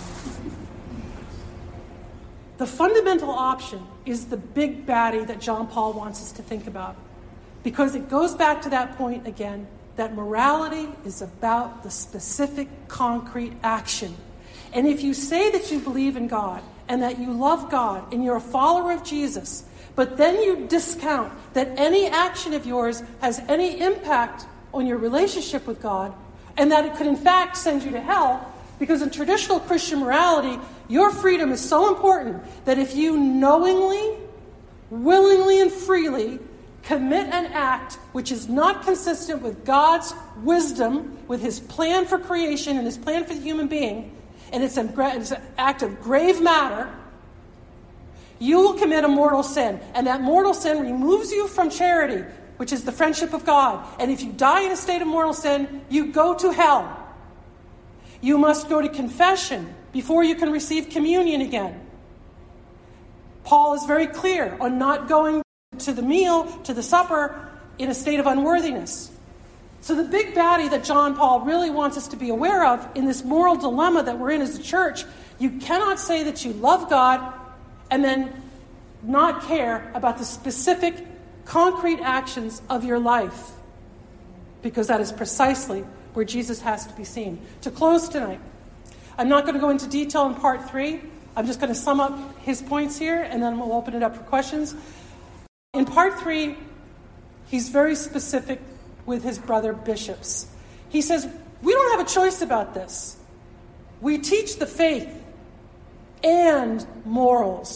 The fundamental option is the big baddie that John Paul wants us to think about. Because it goes back to that point again, that morality is about the specific concrete action. And if you say that you believe in God and that you love God and you're a follower of Jesus, but then you discount that any action of yours has any impact on your relationship with God, and that it could in fact send you to hell, because in traditional Christian morality, your freedom is so important that if you knowingly, willingly, and freely commit an act which is not consistent with God's wisdom, with his plan for creation and his plan for the human being, and it's, a, it's an act of grave matter, you will commit a mortal sin. And that mortal sin removes you from charity, which is the friendship of God. And if you die in a state of mortal sin, you go to hell. You must go to confession before you can receive communion again. Paul is very clear on not going to the meal, to the supper, in a state of unworthiness. So the big baddie that John Paul really wants us to be aware of in this moral dilemma that we're in as a church, you cannot say that you love God and then not care about the specific, concrete actions of your life, because that is precisely where Jesus has to be seen. To close tonight, I'm not going to go into detail in part three. I'm just going to sum up his points here, and then we'll open it up for questions. In part three, he's very specific with his brother bishops. He says, we don't have a choice about this. We teach the faith and morals.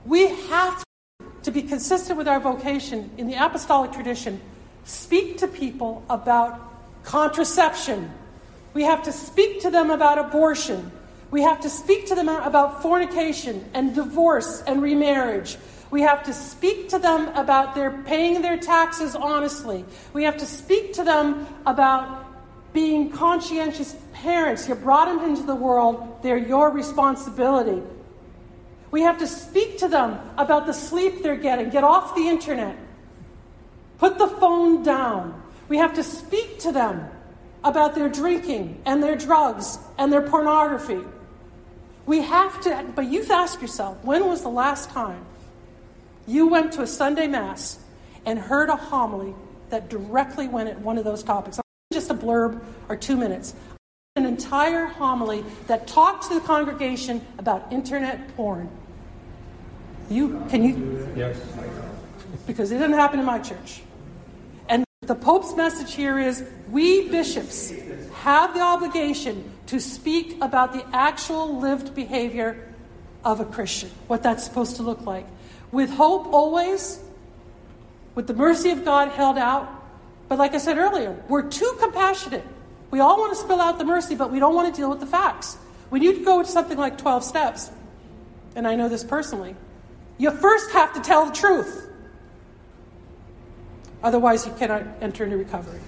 We have to be consistent with our vocation in the apostolic tradition, speak to people about contraception. We have to speak to them about abortion. We have to speak to them about fornication and divorce and remarriage. We have to speak to them about their paying their taxes honestly. We have to speak to them about being conscientious parents. You brought them into the world. They're your responsibility. We have to speak to them about the sleep they're getting. Get off the internet. Put the phone down. We have to speak to them about their drinking and their drugs and their pornography. We have to, but you've asked yourself, when was the last time you went to a Sunday Mass and heard a homily that directly went at one of those topics? Just a blurb or two minutes. An entire homily that talked to the congregation about internet porn. You can you? Yes. Because it didn't happen in my church. And the Pope's message here is, we bishops have the obligation to speak about the actual lived behavior of a Christian, what that's supposed to look like. With hope always, with the mercy of God held out. But like I said earlier, we're too compassionate. We all want to spill out the mercy, but we don't want to deal with the facts. When you go to something like twelve steps, and I know this personally, you first have to tell the truth. Otherwise, you cannot enter into recovery.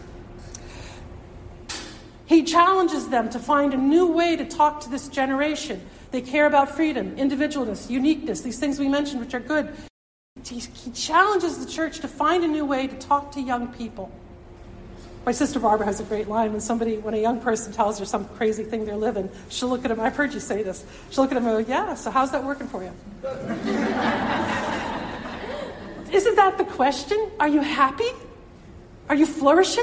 He challenges them to find a new way to talk to this generation. They care about freedom, individualness, uniqueness, these things we mentioned, which are good. He, he challenges the church to find a new way to talk to young people. My sister Barbara has a great line when somebody, when a young person tells her some crazy thing they're living, she'll look at him, I've heard you say this, she'll look at him and go, yeah, so how's that working for you? Isn't that the question? Are you happy? Are you flourishing?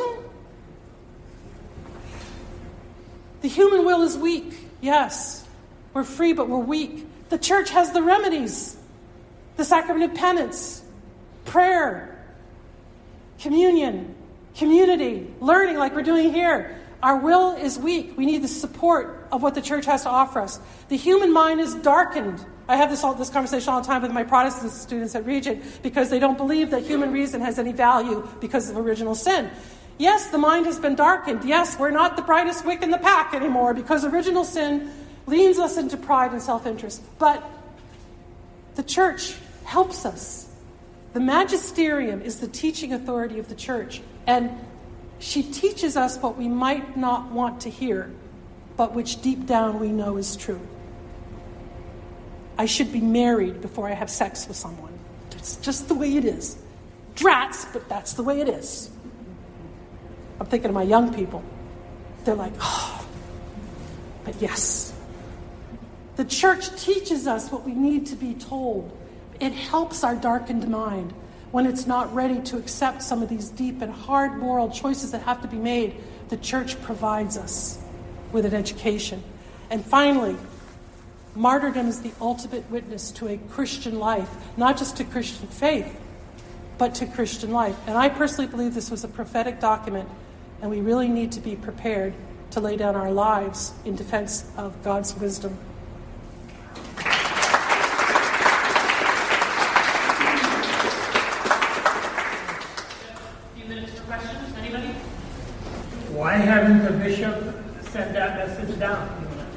The human will is weak, yes. We're free, but we're weak. The church has the remedies. The sacrament of penance, prayer, communion, community, learning like we're doing here. Our will is weak. We need the support of what the church has to offer us. The human mind is darkened. I have this all, this conversation all the time with my Protestant students at Regent because they don't believe that human reason has any value because of original sin. Yes, the mind has been darkened. Yes, we're not the brightest wick in the pack anymore because original sin leans us into pride and self-interest. But the church helps us. The magisterium is the teaching authority of the church. And she teaches us what we might not want to hear, but which deep down we know is true. I should be married before I have sex with someone. It's just the way it is. Drats, but that's the way it is. I'm thinking of my young people. They're like, oh, but yes. The church teaches us what we need to be told. It helps our darkened mind when it's not ready to accept some of these deep and hard moral choices that have to be made. The church provides us with an education. And finally, martyrdom is the ultimate witness to a Christian life, not just to Christian faith, but to Christian life. And I personally believe this was a prophetic document, and we really need to be prepared to lay down our lives in defense of God's wisdom. Why haven't the bishop sent that message down?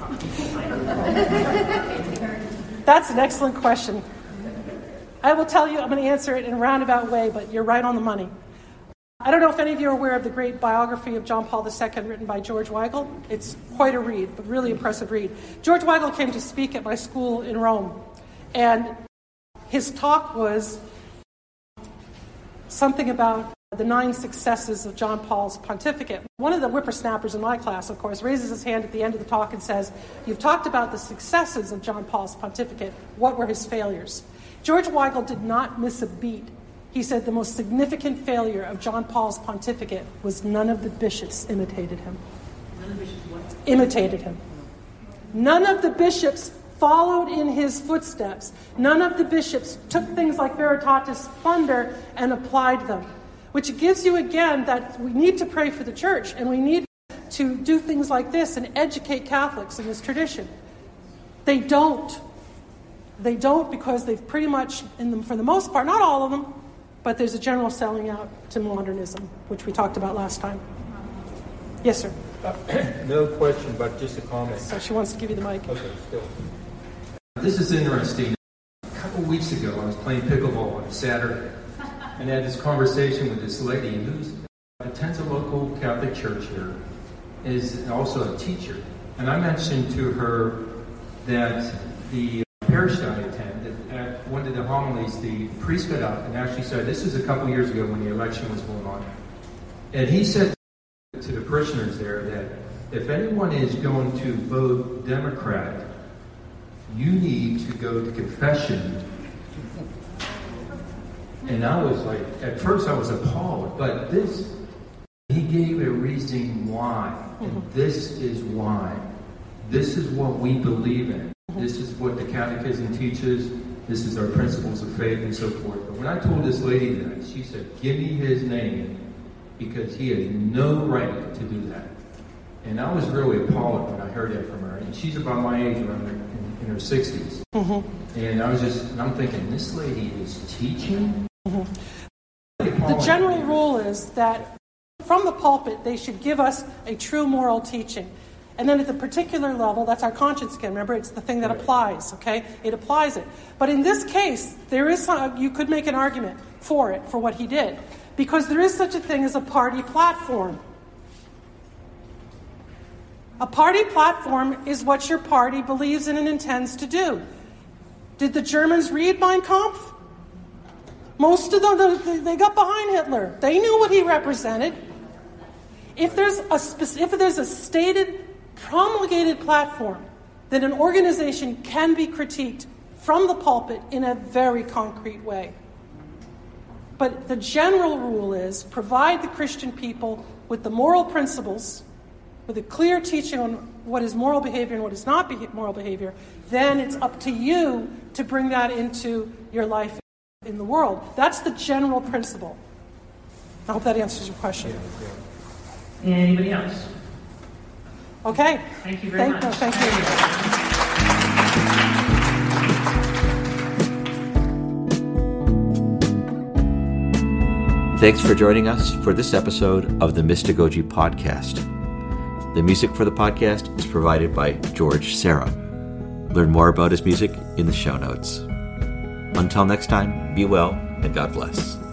That's an excellent question. I will tell you, I'm going to answer it in a roundabout way, but you're right on the money. I don't know if any of you are aware of the great biography of John Paul the Second written by George Weigel. It's quite a read, but really impressive read. George Weigel came to speak at my school in Rome, and his talk was something about the nine successes of John Paul's pontificate. One of the whippersnappers in my class, of course, raises his hand at the end of the talk and says, you've talked about the successes of John Paul's pontificate. What were his failures? George Weigel did not miss a beat. He said the most significant failure of John Paul's pontificate was none of the bishops imitated him. None of the bishops what? Imitated him. None of the bishops followed in his footsteps. None of the bishops took things like Veritatis Splendor and applied them. Which gives you again that we need to pray for the church, and we need to do things like this and educate Catholics in this tradition. They don't. They don't because they've pretty much, in them, for the most part, not all of them, but there's a general selling out to modernism, which we talked about last time. Yes, sir. Uh, no question, but just a comment. So she wants to give you the mic. Okay, still. This is interesting. A couple weeks ago, I was playing pickleball on a Saturday, and I had this conversation with this lady who attends a local Catholic church here, is also a teacher. And I mentioned to her that the parish that I attend, at one of the homilies, the priest got up and actually said, this was a couple years ago when the election was going on, and he said to the parishioners there that if anyone is going to vote Democrat, you need to go to confession. And I was like, at first I was appalled, but this, he gave a reasoning why. And this is why. This is what we believe in. This is what the Catechism teaches. This is our principles of faith and so forth. But when I told this lady that, she said, give me his name, because he has no right to do that. And I was really appalled when I heard that from her. And she's about my age, around her, in, in her sixties. Mm-hmm. And I was just, and I'm thinking, this lady is teaching? Mm-hmm. The general rule is that from the pulpit, they should give us a true moral teaching. And then at the particular level, that's our conscience again. Remember, it's the thing that right. applies, okay? It applies it. But in this case, there is some, you could make an argument for it, for what he did. Because there is such a thing as a party platform. A party platform is what your party believes in and intends to do. Did the Germans read Mein Kampf? Most of them, they got behind Hitler. They knew what he represented. If there's a specific, if there's a stated, promulgated platform, then an organization can be critiqued from the pulpit in a very concrete way. But the general rule is provide the Christian people with the moral principles, with a clear teaching on what is moral behavior and what is not be- moral behavior. Then it's up to you to bring that into your life in the world. That's the general principle. I hope that answers your question. Anybody else? Okay. Thank you very thank, much. No, thank you. Thanks for joining us for this episode of the Mystagogy Podcast. The music for the podcast is provided by George Serra. Learn more about his music in the show notes. Until next time, be well and God bless.